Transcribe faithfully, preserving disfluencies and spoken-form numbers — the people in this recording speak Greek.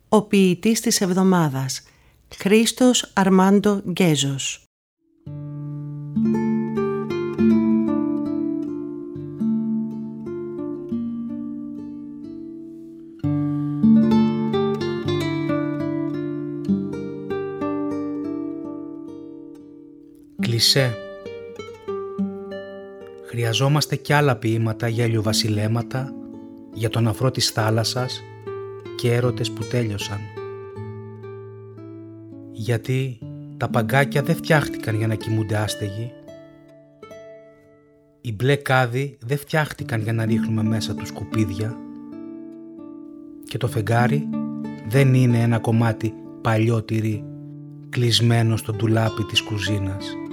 Ο ποιητής της εβδομάδας, Χρήστος Αρμάντο Γκέζος. Κλισέ. Χρειαζόμαστε κι άλλα ποίηματα για ηλιοβασιλέματα, για τον αφρό της θάλασσας και έρωτες που τέλειωσαν. Γιατί τα παγκάκια δεν φτιάχτηκαν για να κοιμούνται άστεγοι. Οι μπλε κάδοι δεν φτιάχτηκαν για να ρίχνουμε μέσα τους σκουπίδια. Και το φεγγάρι δεν είναι ένα κομμάτι παλιό τυρί κλεισμένο στο ντουλάπι της κουζίνας.